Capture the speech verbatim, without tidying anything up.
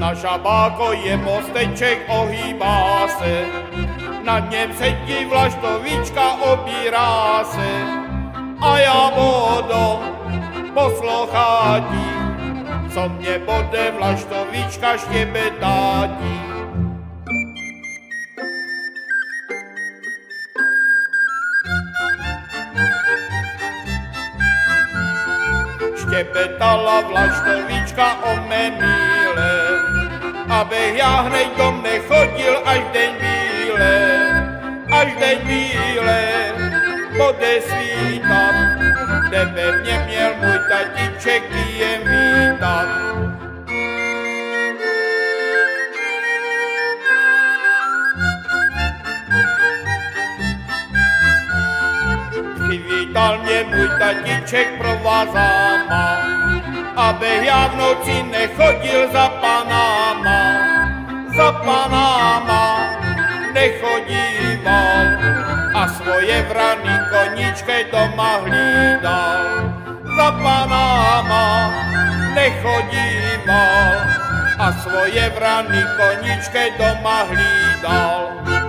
Na žabáko je mosteček, ohýbá se, na něm sedí vlaštovička, obírá se. A já budu poslouchatí, co mě bude vlaštovička štěbetátí. Štěbetala vlaštovička o mé míle, abych já hned dom nechodil až den bíle, až den bíle bude svítat, kde ve mně měl můj tatíček je vítat. Přivítal mě můj tatíček provázama, abych já v noci nechodil za panama, za panama nechodíval a svoje vraný koníčky doma hlídal. Za panama nechodíval a svoje vraný koníčky doma hlídal.